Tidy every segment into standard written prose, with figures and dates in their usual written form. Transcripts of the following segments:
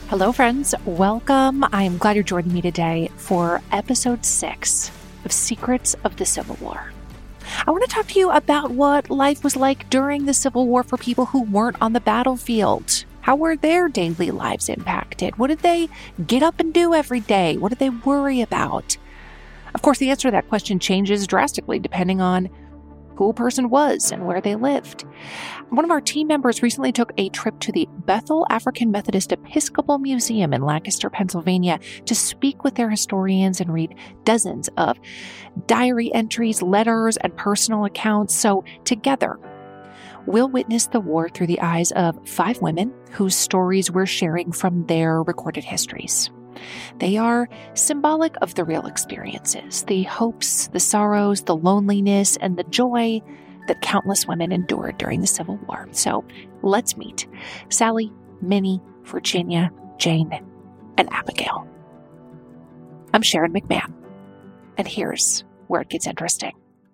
Hello, friends. Welcome. I'm glad you're joining me today for episode 6 of Secrets of the Civil War. I want to talk to you about what life was like during the Civil War for people who weren't on the battlefield. How were their daily lives impacted? What did they get up and do every day? What did they worry about? Of course, the answer to that question changes drastically depending on who a person was and where they lived. One of our team members recently took a trip to the Bethel African Methodist Episcopal Museum in Lancaster, Pennsylvania, to speak with their historians and read dozens of diary entries, letters, and personal accounts. So together, we'll witness the war through the eyes of 5 women whose stories we're sharing from their recorded histories. They are symbolic of the real experiences, the hopes, the sorrows, the loneliness, and the joy that countless women endured during the Civil War. So let's meet Sally, Minnie, Virginia, Jane, and Abigail. I'm Sharon McMahon, and here's where it gets interesting.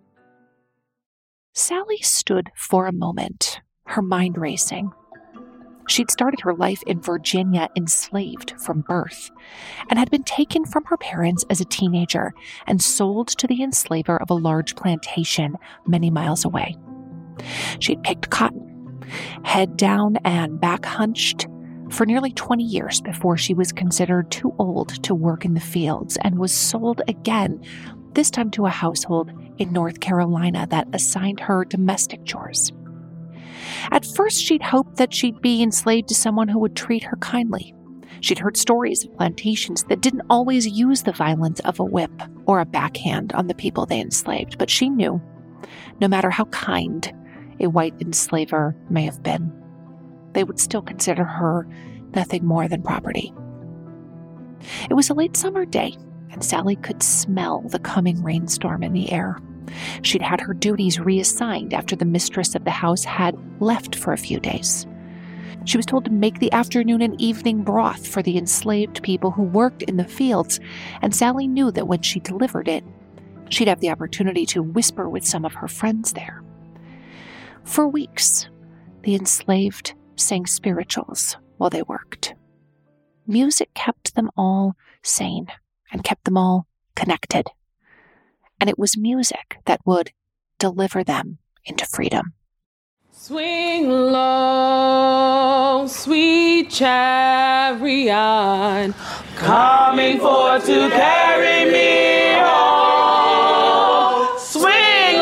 Sally stood for a moment, her mind racing. She'd started her life in Virginia enslaved from birth and had been taken from her parents as a teenager and sold to the enslaver of a large plantation many miles away. She'd picked cotton, head down and back hunched, for nearly 20 years before she was considered too old to work in the fields and was sold again, this time to a household in North Carolina that assigned her domestic chores. At first, she'd hoped that she'd be enslaved to someone who would treat her kindly. She'd heard stories of plantations that didn't always use the violence of a whip or a backhand on the people they enslaved, but she knew, no matter how kind a white enslaver may have been, they would still consider her nothing more than property. It was a late summer day, and Sally could smell the coming rainstorm in the air. She'd had her duties reassigned after the mistress of the house had left for a few days. She was told to make the afternoon and evening broth for the enslaved people who worked in the fields, and Sally knew that when she delivered it, she'd have the opportunity to whisper with some of her friends there. For weeks, the enslaved sang spirituals while they worked. Music kept them all sane and kept them all connected. And it was music that would deliver them into freedom. Swing low, sweet chariot, coming forth to carry me home. Swing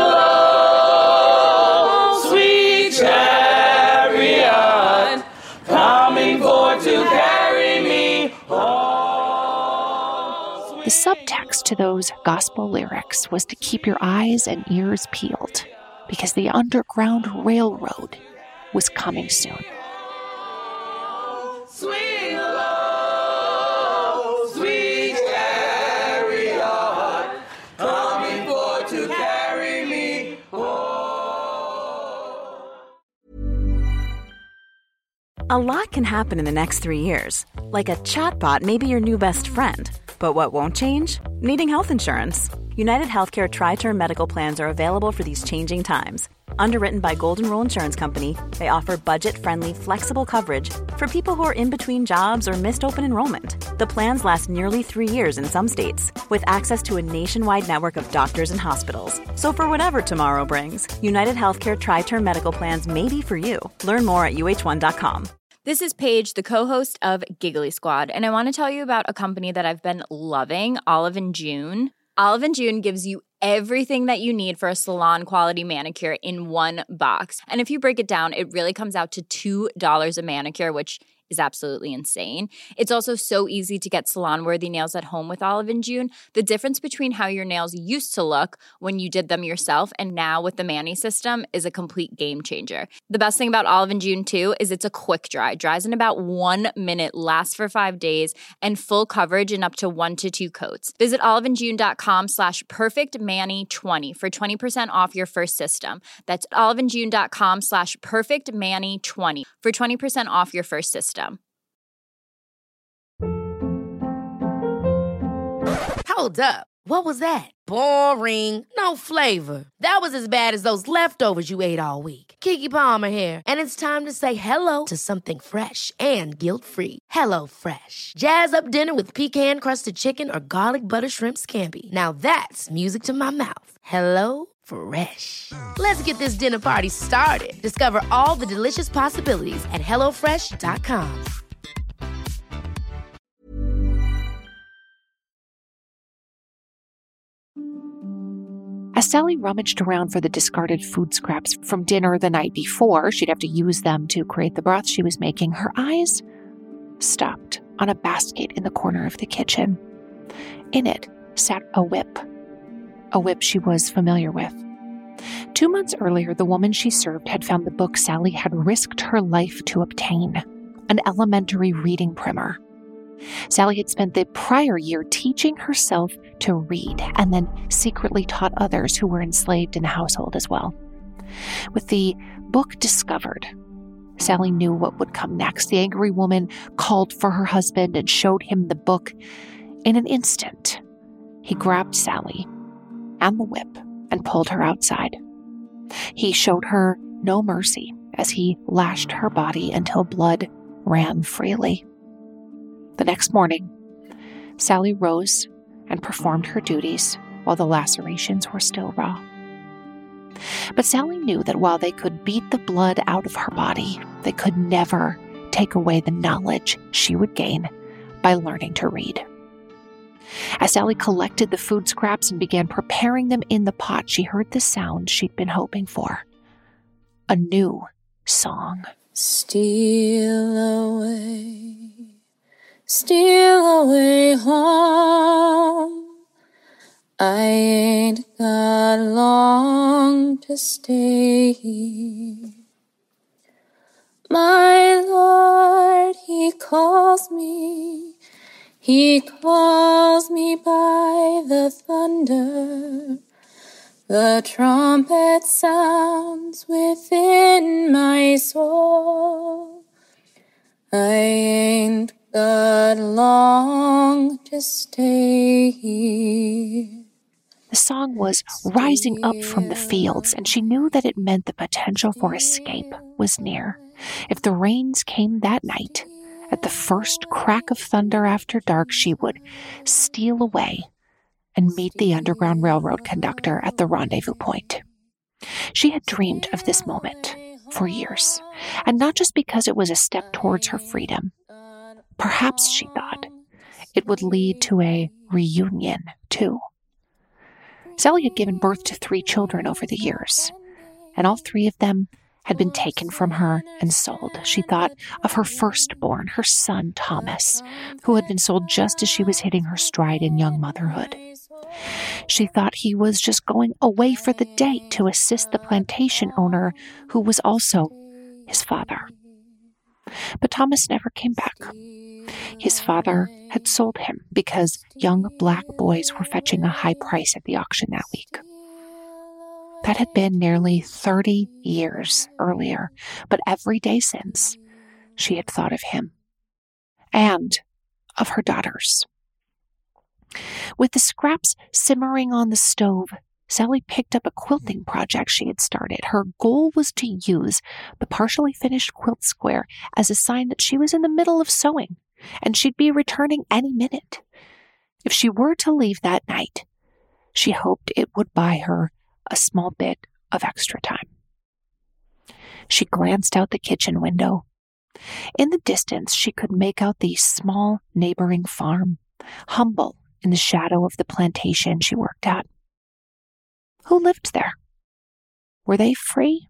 low, sweet chariot, coming forth to carry me home. The subtext to those gospel lyrics was to keep your eyes and ears peeled, because the Underground Railroad was coming soon. Swing low, sweet chariot, coming forth to carry me home. A lot can happen in the next 3 years. Like a chatbot may be your new best friend. But what won't change? Needing health insurance. United Healthcare Tri-Term Medical Plans are available for these changing times. Underwritten by Golden Rule Insurance Company, they offer budget-friendly, flexible coverage for people who are in between jobs or missed open enrollment. The plans last nearly 3 years in some states, with access to a nationwide network of doctors and hospitals. So for whatever tomorrow brings, United Healthcare Tri-Term Medical Plans may be for you. Learn more at uh1.com. This is Paige, the co-host of Giggly Squad, and I want to tell you about a company that I've been loving, Olive & June. Olive & June gives you everything that you need for a salon-quality manicure in one box. And if you break it down, it really comes out to $2 a manicure, which is absolutely insane. It's also so easy to get salon-worthy nails at home with Olive & June. The difference between how your nails used to look when you did them yourself and now with the Mani system is a complete game changer. The best thing about Olive & June, too, is it's a quick dry. Dries in about 1 minute, lasts for 5 days, and full coverage in up to 1 to 2 coats. Visit oliveandjune.com/perfectmani20 for 20% off your first system. That's oliveandjune.com/perfectmani20 for 20% off your first system. Hold up. What was that? Boring. No flavor. That was as bad as those leftovers you ate all week. Keke Palmer here. And it's time to say hello to something fresh and guilt-free. Hello Fresh. Jazz up dinner with pecan-crusted chicken or garlic butter shrimp scampi. Now that's music to my mouth. Hello Fresh. Let's get this dinner party started. Discover all the delicious possibilities at HelloFresh.com. As Sally rummaged around for the discarded food scraps from dinner the night before, she'd have to use them to create the broth she was making, her eyes stopped on a basket in the corner of the kitchen. In it sat a whip she was familiar with. 2 months earlier, the woman she served had found the book Sally had risked her life to obtain, an elementary reading primer. Sally had spent the prior year teaching herself to read and then secretly taught others who were enslaved in the household as well. With the book discovered, Sally knew what would come next. The angry woman called for her husband and showed him the book. In an instant, he grabbed Sally and the whip and pulled her outside. He showed her no mercy as he lashed her body until blood ran freely. The next morning, Sally rose and performed her duties while the lacerations were still raw. But Sally knew that while they could beat the blood out of her body, they could never take away the knowledge she would gain by learning to read. As Sally collected the food scraps and began preparing them in the pot, she heard the sound she'd been hoping for. A new song. Steal away home. I ain't got long to stay here. My Lord, He calls me by the thunder. The trumpet sounds within my soul. I ain't got long to stay here. The song was rising up from the fields, and she knew that it meant the potential for escape was near. If the rains came that night, at the first crack of thunder after dark, she would steal away and meet the Underground Railroad conductor at the rendezvous point. She had dreamed of this moment for years, and not just because it was a step towards her freedom. Perhaps, she thought, it would lead to a reunion, too. Sally had given birth to 3 children over the years, and all 3 of them had been taken from her and sold. She thought of her firstborn, her son Thomas, who had been sold just as she was hitting her stride in young motherhood. She thought he was just going away for the day to assist the plantation owner who was also his father. But Thomas never came back. His father had sold him because young black boys were fetching a high price at the auction that week. That had been nearly 30 years earlier, but every day since, she had thought of him and of her daughters. With the scraps simmering on the stove, Sally picked up a quilting project she had started. Her goal was to use the partially finished quilt square as a sign that she was in the middle of sewing, and she'd be returning any minute. If she were to leave that night, she hoped it would buy her a small bit of extra time. She glanced out the kitchen window. In the distance, she could make out the small neighboring farm, humble in the shadow of the plantation she worked at. Who lived there? Were they free?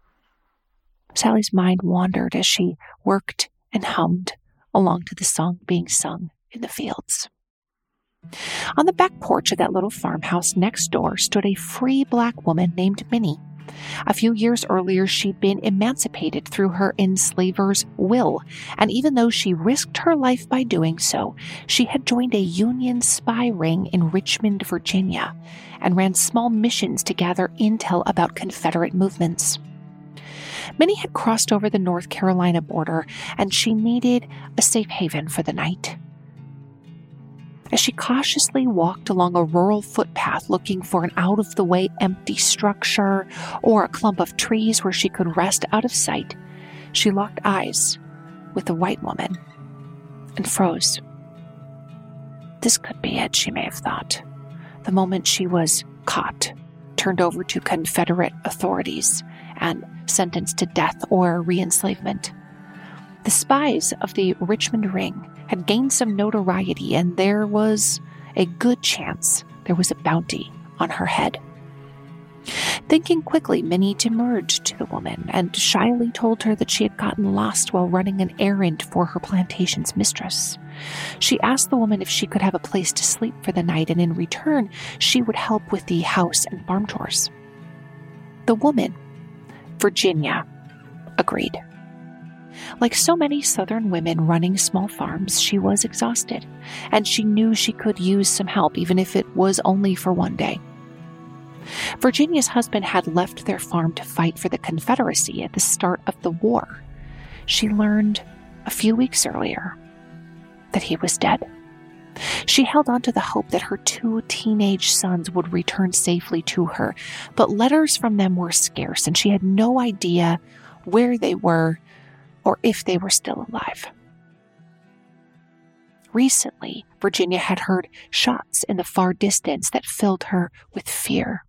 Sally's mind wandered as she worked and hummed along to the song being sung in the fields. On the back porch of that little farmhouse next door stood a free black woman named Minnie. A few years earlier, she'd been emancipated through her enslaver's will, and even though she risked her life by doing so, she had joined a Union spy ring in Richmond, Virginia, and ran small missions to gather intel about Confederate movements. Minnie had crossed over the North Carolina border, and she needed a safe haven for the night. As she cautiously walked along a rural footpath looking for an out-of-the-way empty structure or a clump of trees where she could rest out of sight, she locked eyes with the white woman and froze. This could be it, she may have thought. The moment she was caught, turned over to Confederate authorities, and sentenced to death or re-enslavement. The spies of the Richmond Ring had gained some notoriety, and there was a good chance there was a bounty on her head. Thinking quickly, Minnie demurred to the woman and shyly told her that she had gotten lost while running an errand for her plantation's mistress. She asked the woman if she could have a place to sleep for the night, and in return, she would help with the house and farm chores. The woman, Virginia, agreed. Like so many Southern women running small farms, she was exhausted, and she knew she could use some help, even if it was only for one day. Virginia's husband had left their farm to fight for the Confederacy at the start of the war. She learned a few weeks earlier that he was dead. She held on to the hope that her 2 teenage sons would return safely to her, but letters from them were scarce, and she had no idea where they were or if they were still alive. Recently, Virginia had heard shots in the far distance that filled her with fear.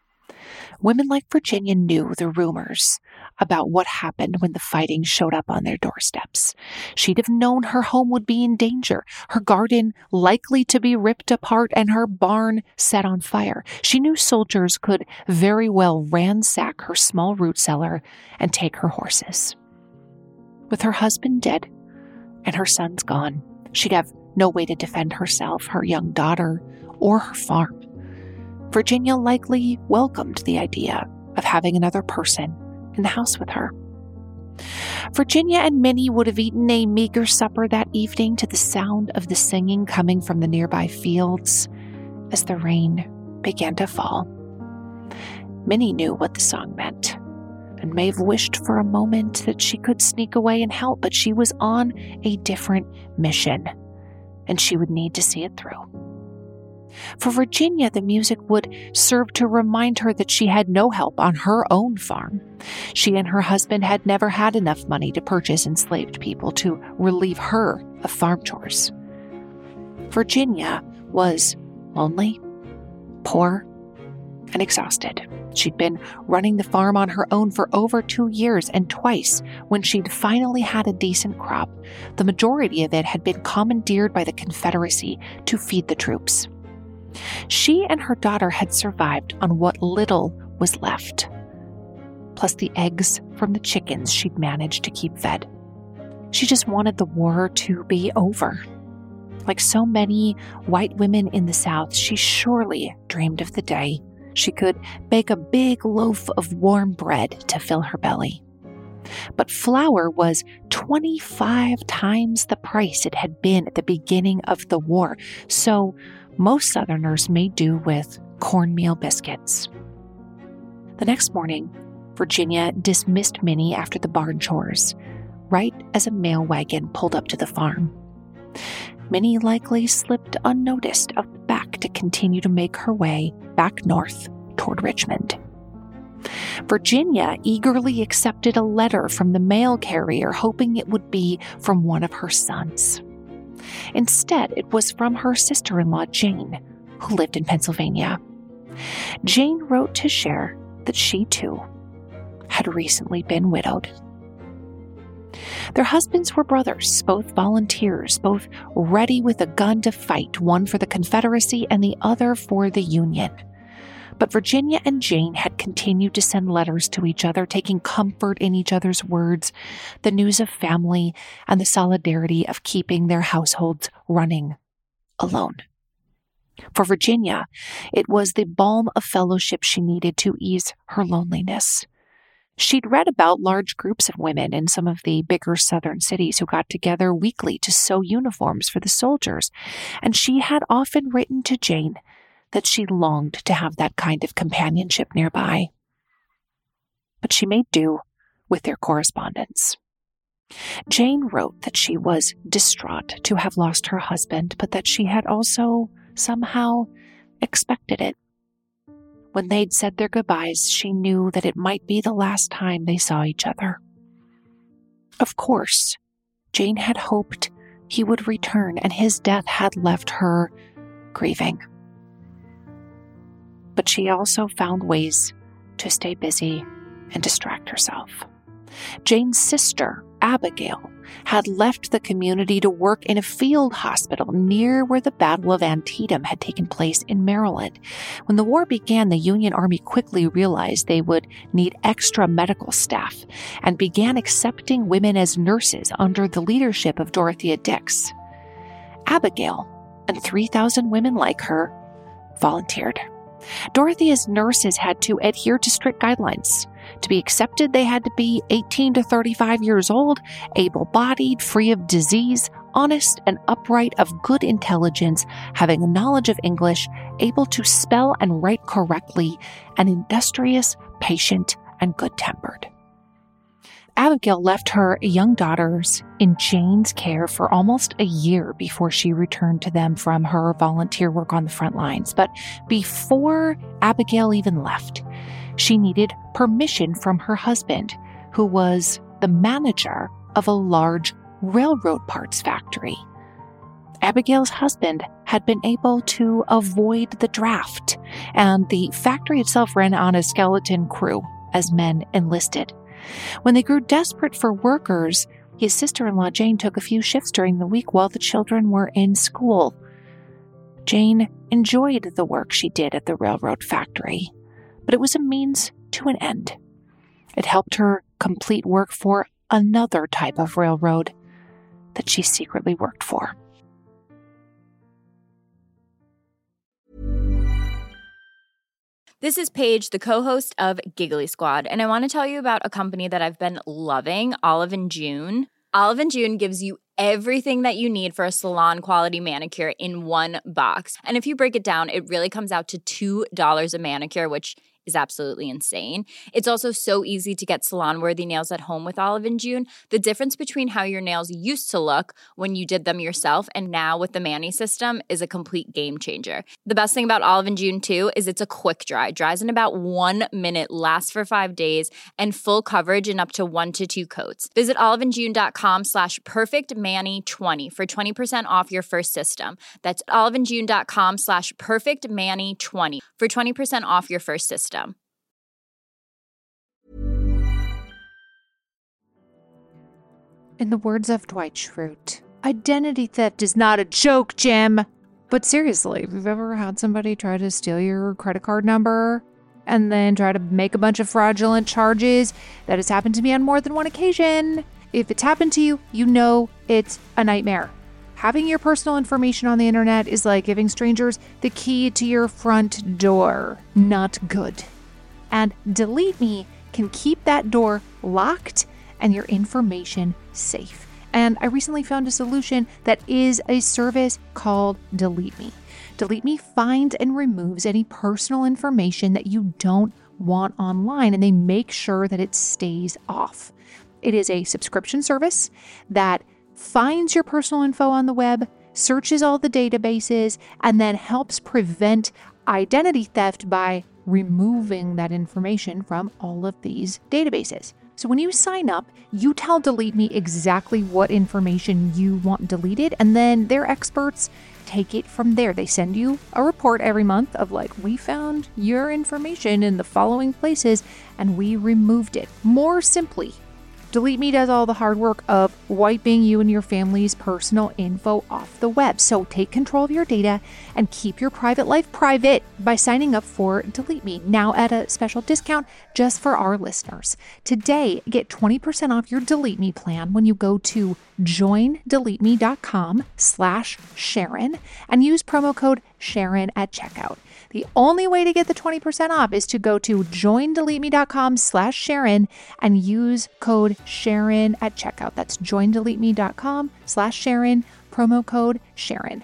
Women like Virginia knew the rumors about what happened when the fighting showed up on their doorsteps. She'd have known her home would be in danger, her garden likely to be ripped apart, and her barn set on fire. She knew soldiers could very well ransack her small root cellar and take her horses. With her husband dead and her sons gone, she'd have no way to defend herself, her young daughter, or her farm. Virginia likely welcomed the idea of having another person in the house with her. Virginia and Minnie would have eaten a meager supper that evening to the sound of the singing coming from the nearby fields as the rain began to fall. Minnie knew what the song meant and may have wished for a moment that she could sneak away and help, but she was on a different mission, and she would need to see it through. For Virginia, the music would serve to remind her that she had no help on her own farm. She and her husband had never had enough money to purchase enslaved people to relieve her of farm chores. Virginia was lonely, poor, and exhausted. She'd been running the farm on her own for over 2 years, and twice, when she'd finally had a decent crop, the majority of it had been commandeered by the Confederacy to feed the troops. She and her daughter had survived on what little was left, plus the eggs from the chickens she'd managed to keep fed. She just wanted the war to be over. Like so many white women in the South, she surely dreamed of the day she could bake a big loaf of warm bread to fill her belly. But flour was 25 times the price it had been at the beginning of the war, so most Southerners made do with cornmeal biscuits. The next morning, Virginia dismissed Minnie after the barn chores, right as a mail wagon pulled up to the farm. Minnie likely slipped unnoticed out the back to continue to make her way back north toward Richmond. Virginia eagerly accepted a letter from the mail carrier, hoping it would be from one of her sons. Instead, it was from her sister-in-law, Jane, who lived in Pennsylvania. Jane wrote to share that she, too, had recently been widowed. Their husbands were brothers, both volunteers, both ready with a gun to fight, one for the Confederacy and the other for the Union. But Virginia and Jane had continued to send letters to each other, taking comfort in each other's words, the news of family, and the solidarity of keeping their households running alone. For Virginia, it was the balm of fellowship she needed to ease her loneliness. She'd read about large groups of women in some of the bigger southern cities who got together weekly to sew uniforms for the soldiers, and she had often written to Jane that she longed to have that kind of companionship nearby. But she made do with their correspondence. Jane wrote that she was distraught to have lost her husband, but that she had also somehow expected it. When they'd said their goodbyes, she knew that it might be the last time they saw each other. Of course, Jane had hoped he would return, and his death had left her grieving. But she also found ways to stay busy and distract herself. Jane's sister, Abigail, had left the community to work in a field hospital near where the Battle of Antietam had taken place in Maryland. When the war began, the Union Army quickly realized they would need extra medical staff and began accepting women as nurses under the leadership of Dorothea Dix. Abigail and 3,000 women like her volunteered. Dorothea's nurses had to adhere to strict guidelines. To be accepted, they had to be 18 to 35 years old, able-bodied, free of disease, honest and upright, of good intelligence, having a knowledge of English, able to spell and write correctly, and industrious, patient, and good-tempered. Abigail left her young daughters in Jane's care for almost a year before she returned to them from her volunteer work on the front lines. But before Abigail even left, she needed permission from her husband, who was the manager of a large railroad parts factory. Abigail's husband had been able to avoid the draft, and the factory itself ran on a skeleton crew as men enlisted. When they grew desperate for workers, his sister-in-law Jane took a few shifts during the week while the children were in school. Jane enjoyed the work she did at the railroad factory, but it was a means to an end. It helped her complete work for another type of railroad that she secretly worked for. This is Paige, the co-host of Giggly Squad, and I want to tell you about a company that I've been loving, Olive & June. Olive & June gives you everything that you need for a salon-quality manicure in one box. And if you break it down, it really comes out to $2 a manicure, which is absolutely insane. It's also so easy to get salon-worthy nails at home with Olive & June. The difference between how your nails used to look when you did them yourself and now with the Mani system is a complete game changer. The best thing about Olive & June, too, is it's a quick dry. Dries in about 1 minute, lasts for 5 days, and full coverage in up to 1 to 2 coats. Visit oliveandjune.com/perfectmani20 for 20% off your first system. That's oliveandjune.com/perfectmani20 for 20% off your first system. In the words of Dwight Schrute, identity theft is not a joke, Jim. But seriously, have you ever had somebody try to steal your credit card number and then try to make a bunch of fraudulent charges? That has happened to me on more than one occasion. If it's happened to you, you know it's a nightmare. Having your personal information on the internet is like giving strangers the key to your front door. Not good. And Delete Me can keep that door locked and your information safe. And I recently found a solution that is a service called Delete Me. Delete Me finds and removes any personal information that you don't want online, and they make sure that it stays off. It is a subscription service that finds your personal info on the web, searches all the databases, and then helps prevent identity theft by removing that information from all of these databases. So when you sign up, you tell Delete Me exactly what information you want deleted, and then their experts take it from there. They send you a report every month of like, we found your information in the following places and we removed it. More simply, Delete Me does all the hard work of wiping you and your family's personal info off the web. So take control of your data and keep your private life private by signing up for Delete Me, now at a special discount just for our listeners. Today, get 20% off your Delete Me plan when you go to joindeleteme.com/Sharon and use promo code Sharon at checkout. The only way to get the 20% off is to go to joindeleteme.com/Sharon and use code Sharon at checkout. That's joindeleteme.com/Sharon, promo code Sharon.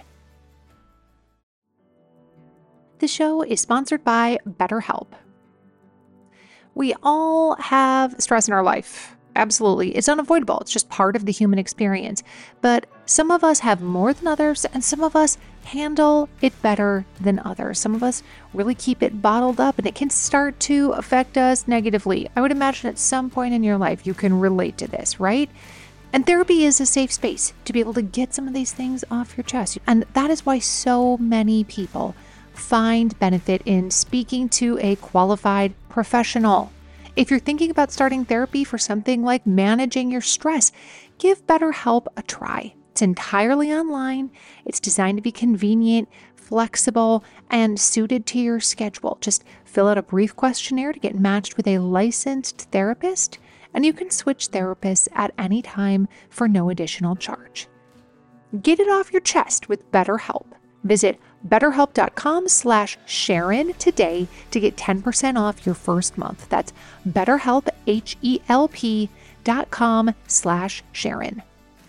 The show is sponsored by BetterHelp. We all have stress in our life, Absolutely. It's unavoidable. It's just part of the human experience. But some of us have more than others, and some of us handle it better than others. Some of us really keep it bottled up, and it can start to affect us negatively. I would imagine at some point in your life you can relate to this, right? And therapy is a safe space to be able to get some of these things off your chest. And that is why so many people find benefit in speaking to a qualified professional. If you're thinking about starting therapy for something like managing your stress, give BetterHelp a try. It's entirely online. It's designed to be convenient, flexible, and suited to your schedule. Just fill out a brief questionnaire to get matched with a licensed therapist, and you can switch therapists at any time for no additional charge. Get it off your chest with BetterHelp. Visit BetterHelp.com/Sharon today to get 10% off your first month. That's BetterHelp, HELP.com/Sharon.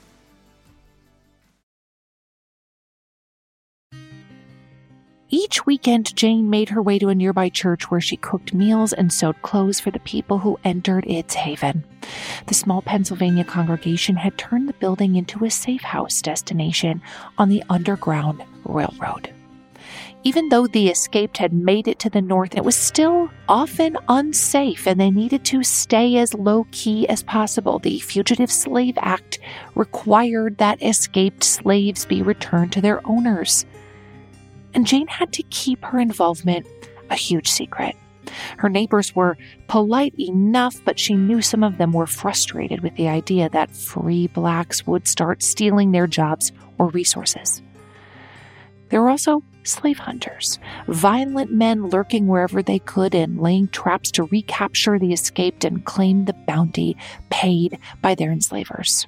Each weekend, Jane made her way to a nearby church where she cooked meals and sewed clothes for the people who entered its haven. The small Pennsylvania congregation had turned the building into a safe house destination on the Underground Railroad. Even though the escaped had made it to the north, it was still often unsafe, and they needed to stay as low-key as possible. The Fugitive Slave Act required that escaped slaves be returned to their owners. And Jane had to keep her involvement a huge secret. Her neighbors were polite enough, but she knew some of them were frustrated with the idea that free blacks would start stealing their jobs or resources. There were also slave hunters, violent men lurking wherever they could and laying traps to recapture the escaped and claim the bounty paid by their enslavers.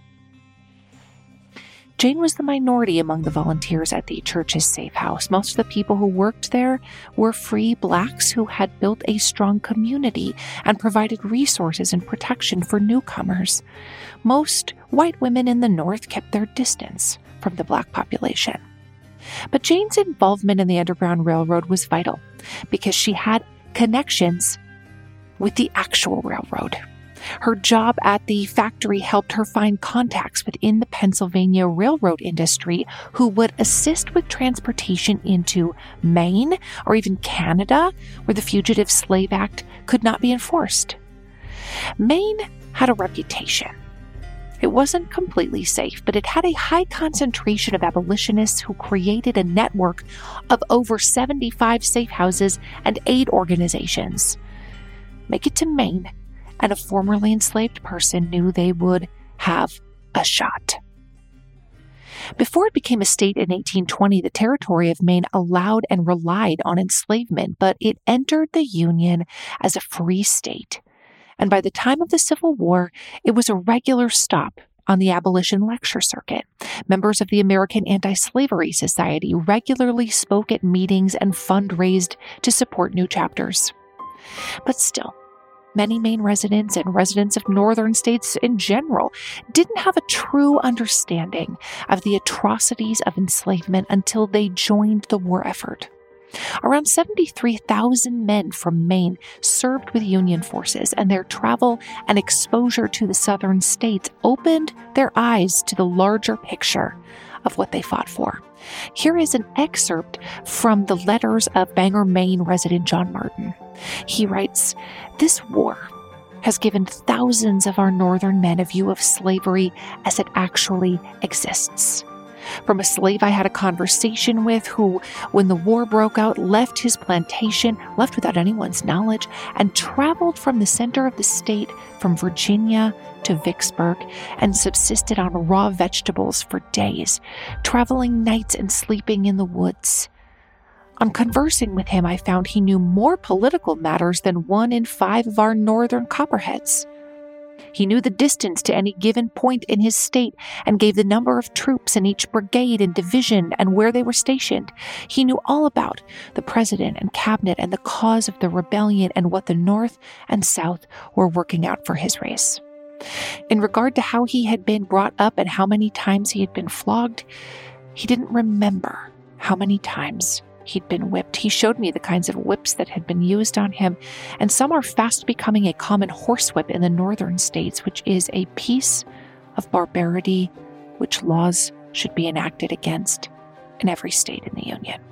Jane was the minority among the volunteers at the church's safe house. Most of the people who worked there were free blacks who had built a strong community and provided resources and protection for newcomers. Most white women in the North kept their distance from the black population. But Jane's involvement in the Underground Railroad was vital because she had connections with the actual railroad. Her job at the factory helped her find contacts within the Pennsylvania railroad industry who would assist with transportation into Maine or even Canada, where the Fugitive Slave Act could not be enforced. Maine had a reputation. It wasn't completely safe, but it had a high concentration of abolitionists who created a network of over 75 safe houses and aid organizations. Make it to Maine, and a formerly enslaved person knew they would have a shot. Before it became a state in 1820, the territory of Maine allowed and relied on enslavement, but it entered the Union as a free state. And by the time of the Civil War, it was a regular stop on the abolition lecture circuit. Members of the American Anti-Slavery Society regularly spoke at meetings and fundraised to support new chapters. But still, many Maine residents and residents of northern states in general didn't have a true understanding of the atrocities of enslavement until they joined the war effort. Around 73,000 men from Maine served with Union forces, and their travel and exposure to the southern states opened their eyes to the larger picture of what they fought for. Here is an excerpt from the letters of Bangor, Maine resident John Martin. He writes, "This war has given thousands of our northern men a view of slavery as it actually exists. From a slave I had a conversation with who, when the war broke out, left his plantation, left without anyone's knowledge, and traveled from the center of the state, from Virginia to Vicksburg, and subsisted on raw vegetables for days, traveling nights and sleeping in the woods. On conversing with him, I found he knew more political matters than 1 in 5 of our northern copperheads. He knew the distance to any given point in his state and gave the number of troops in each brigade and division and where they were stationed. He knew all about the president and cabinet and the cause of the rebellion and what the North and South were working out for his race. In regard to how he had been brought up and how many times he had been flogged, he didn't remember how many times he'd been whipped. He showed me the kinds of whips that had been used on him, and some are fast becoming a common horsewhip in the northern states, which is a piece of barbarity which laws should be enacted against in every state in the Union.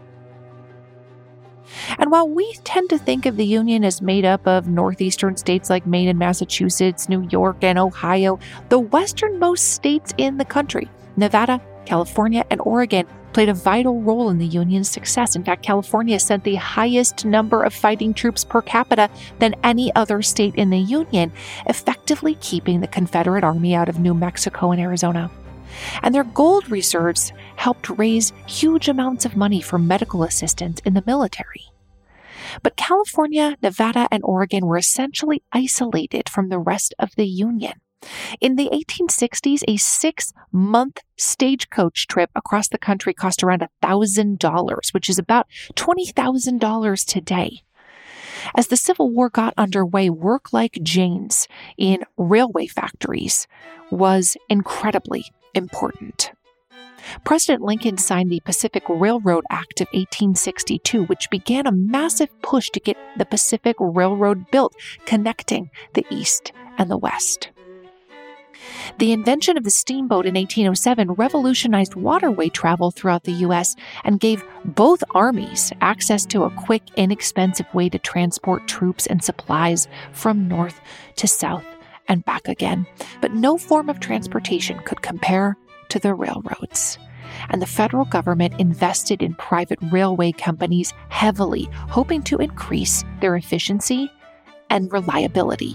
And while we tend to think of the Union as made up of northeastern states like Maine and Massachusetts, New York and Ohio, the westernmost states in the country, Nevada, California, and Oregon, played a vital role in the Union's success. In fact, California sent the highest number of fighting troops per capita than any other state in the Union, effectively keeping the Confederate Army out of New Mexico and Arizona. And their gold reserves helped raise huge amounts of money for medical assistance in the military. But California, Nevada, and Oregon were essentially isolated from the rest of the Union. In the 1860s, a 6-month stagecoach trip across the country cost around $1,000, which is about $20,000 today. As the Civil War got underway, work like Jane's in railway factories was incredibly important. President Lincoln signed the Pacific Railroad Act of 1862, which began a massive push to get the Pacific Railroad built, connecting the East and the West. The invention of the steamboat in 1807 revolutionized waterway travel throughout the U.S. and gave both armies access to a quick, inexpensive way to transport troops and supplies from north to south and back again. But no form of transportation could compare to the railroads. And the federal government invested in private railway companies heavily, hoping to increase their efficiency and reliability.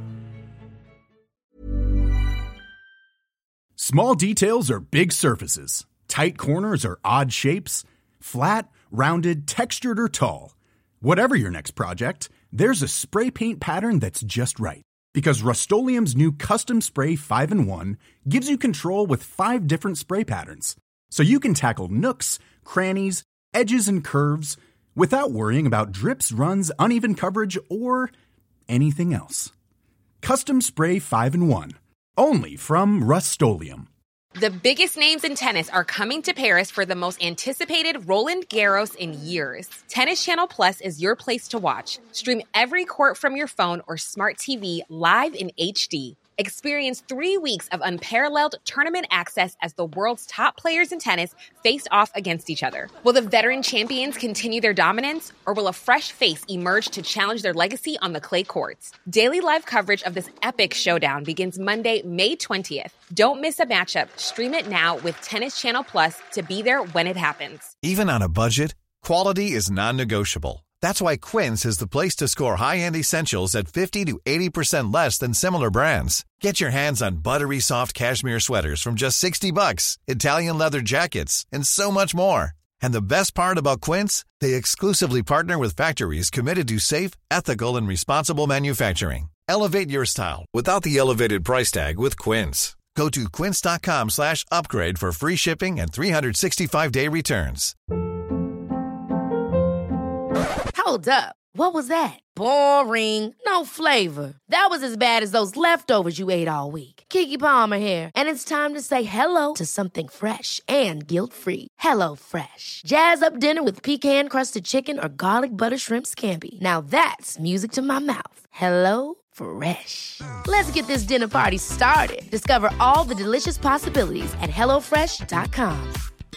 Small details are big surfaces. Tight corners are odd shapes. Flat, rounded, textured, or tall. Whatever your next project, there's a spray paint pattern that's just right. Because Rust-Oleum's new Custom Spray 5-in-1 gives you control with 5 different spray patterns. So you can tackle nooks, crannies, edges, and curves without worrying about drips, runs, uneven coverage, or anything else. Custom Spray 5-in-1. Only from Rust-Oleum. The biggest names in tennis are coming to Paris for the most anticipated Roland Garros in years. Tennis Channel Plus is your place to watch. Stream every court from your phone or smart TV live in HD. Experience 3 weeks of unparalleled tournament access as the world's top players in tennis face off against each other. Will the veteran champions continue their dominance, or will a fresh face emerge to challenge their legacy on the clay courts? Daily live coverage of this epic showdown begins Monday, May 20th. Don't miss a matchup. Stream it now with Tennis Channel Plus to be there when it happens. Even on a budget, quality is non-negotiable. That's why Quince is the place to score high-end essentials at 50 to 80% less than similar brands. Get your hands on buttery soft cashmere sweaters from just $60, Italian leather jackets, and so much more. And the best part about Quince, they exclusively partner with factories committed to safe, ethical, and responsible manufacturing. Elevate your style without the elevated price tag with Quince. Go to quince.com/upgrade for free shipping and 365-day returns. Hold up. What was that? Boring. No flavor. That was as bad as those leftovers you ate all week. Keke Palmer here. And it's time to say hello to something fresh and guilt-free. Hello Fresh. Jazz up dinner with pecan-crusted chicken or garlic butter shrimp scampi. Now that's music to my mouth. Hello Fresh. Let's get this dinner party started. Discover all the delicious possibilities at HelloFresh.com.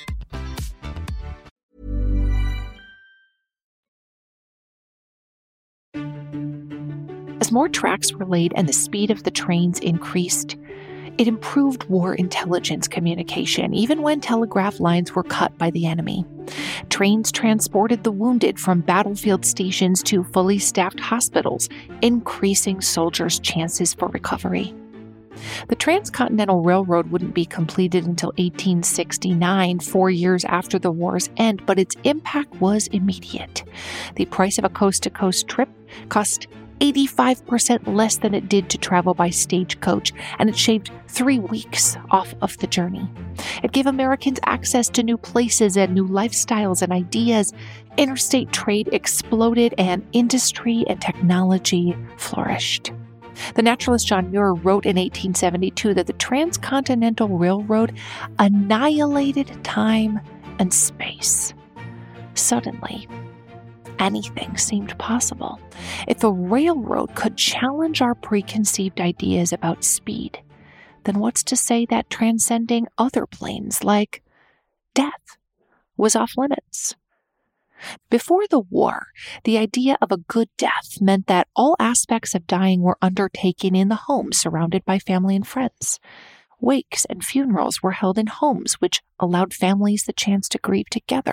As more tracks were laid and the speed of the trains increased, it improved war intelligence communication, even when telegraph lines were cut by the enemy. Trains transported the wounded from battlefield stations to fully staffed hospitals, increasing soldiers' chances for recovery. The Transcontinental Railroad wouldn't be completed until 1869, 4 years after the war's end, but its impact was immediate. The price of a coast-to-coast trip cost 85% less than it did to travel by stagecoach, and it shaved 3 weeks off of the journey. It gave Americans access to new places and new lifestyles and ideas. Interstate trade exploded and industry and technology flourished. The naturalist John Muir wrote in 1872 that the Transcontinental Railroad annihilated time and space. Suddenly, anything seemed possible. If a railroad could challenge our preconceived ideas about speed, then what's to say that transcending other planes like death was off limits? Before the war, the idea of a good death meant that all aspects of dying were undertaken in the home, surrounded by family and friends. Wakes and funerals were held in homes, which allowed families the chance to grieve together.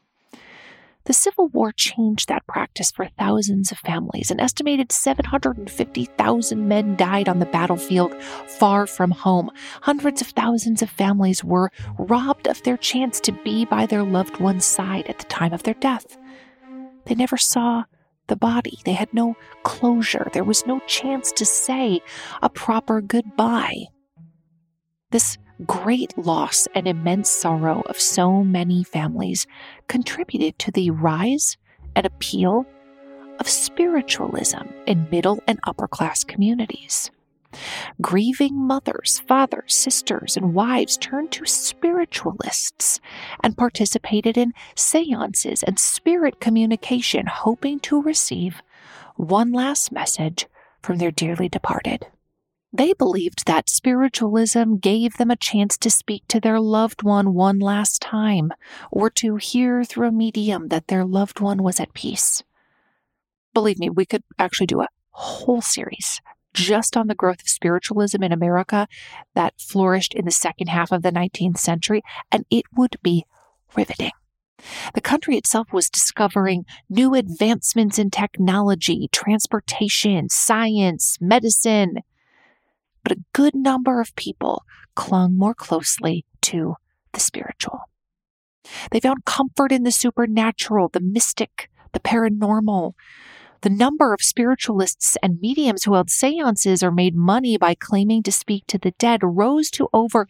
The Civil War changed that practice for thousands of families. An estimated 750,000 men died on the battlefield far from home. Hundreds of thousands of families were robbed of their chance to be by their loved one's side at the time of their death. They never saw the body. They had no closure. There was no chance to say a proper goodbye. This great loss and immense sorrow of so many families contributed to the rise and appeal of spiritualism in middle and upper class communities. Grieving mothers, fathers, sisters, and wives turned to spiritualists and participated in seances and spirit communication, hoping to receive one last message from their dearly departed. They believed that spiritualism gave them a chance to speak to their loved one one last time, or to hear through a medium that their loved one was at peace. Believe me, we could actually do a whole series just on the growth of spiritualism in America that flourished in the second half of the 19th century, and it would be riveting. The country itself was discovering new advancements in technology, transportation, science, medicine. But a good number of people clung more closely to the spiritual. They found comfort in the supernatural, the mystic, the paranormal. The number of spiritualists and mediums who held seances or made money by claiming to speak to the dead rose to over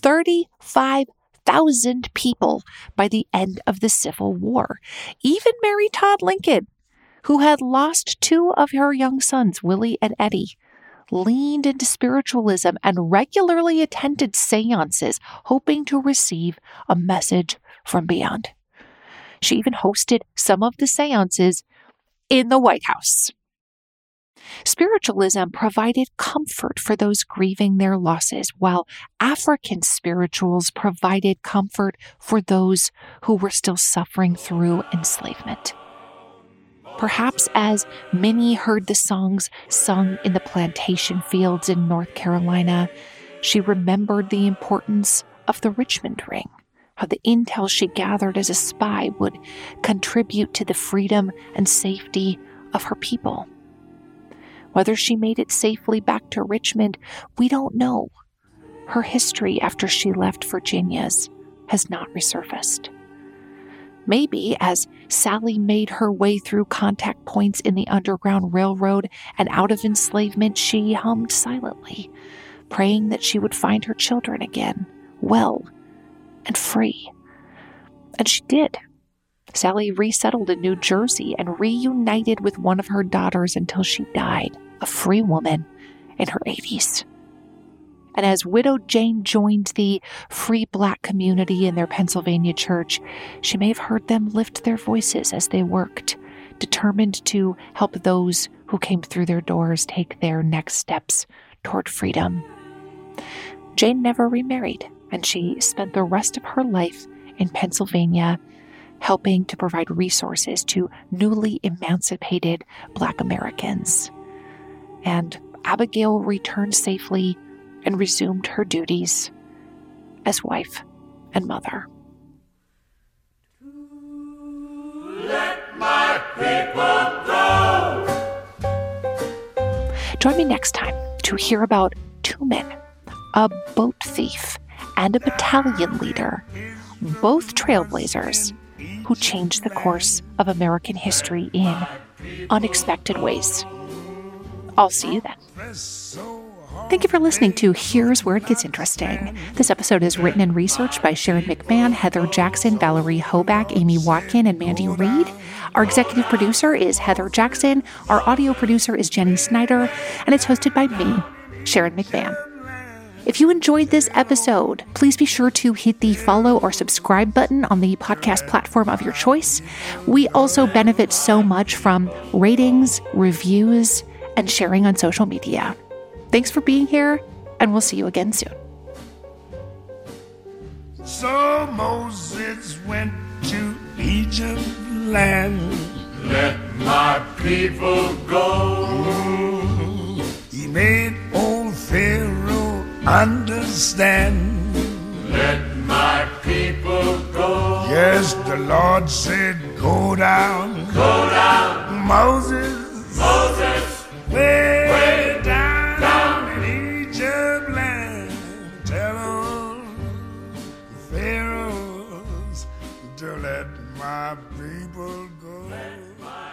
35,000 people by the end of the Civil War. Even Mary Todd Lincoln, who had lost two of her young sons, Willie and Eddie, leaned into spiritualism and regularly attended seances, hoping to receive a message from beyond. She even hosted some of the seances in the White House. Spiritualism provided comfort for those grieving their losses, while African spirituals provided comfort for those who were still suffering through enslavement. Perhaps as Minnie heard the songs sung in the plantation fields in North Carolina, she remembered the importance of the Richmond ring, how the intel she gathered as a spy would contribute to the freedom and safety of her people. Whether she made it safely back to Richmond, we don't know. Her history after she left Virginia's has not resurfaced. Maybe as Sally made her way through contact points in the Underground Railroad and out of enslavement, she hummed silently, praying that she would find her children again, well and free. And she did. Sally resettled in New Jersey and reunited with one of her daughters until she died, a free woman in her 80s. And as Widow Jane joined the free Black community in their Pennsylvania church, she may have heard them lift their voices as they worked, determined to help those who came through their doors take their next steps toward freedom. Jane never remarried, and she spent the rest of her life in Pennsylvania helping to provide resources to newly emancipated Black Americans. And Abigail returned safely and resumed her duties as wife and mother. Let my people go. Join me next time to hear about two men, a boat thief and a battalion leader, both trailblazers who changed the course of American history in unexpected ways. I'll see you then. Thank you for listening to Here's Where It Gets Interesting. This episode is written and researched by Sharon McMahon, Heather Jackson, Valerie Hoback, Amy Watkin, and Mandy Reed. Our executive producer is Heather Jackson. Our audio producer is Jenny Snyder. And it's hosted by me, Sharon McMahon. If you enjoyed this episode, please be sure to hit the follow or subscribe button on the podcast platform of your choice. We also benefit so much from ratings, reviews, and sharing on social media. Thanks for being here, and we'll see you again soon. So Moses went to Egypt land. Let my people go. He made old Pharaoh understand. Let my people go. Yes, the Lord said, go down. Go down. Moses. Moses. Way down in Egypt land. Tell them, Pharaohs, to let my people go. Let my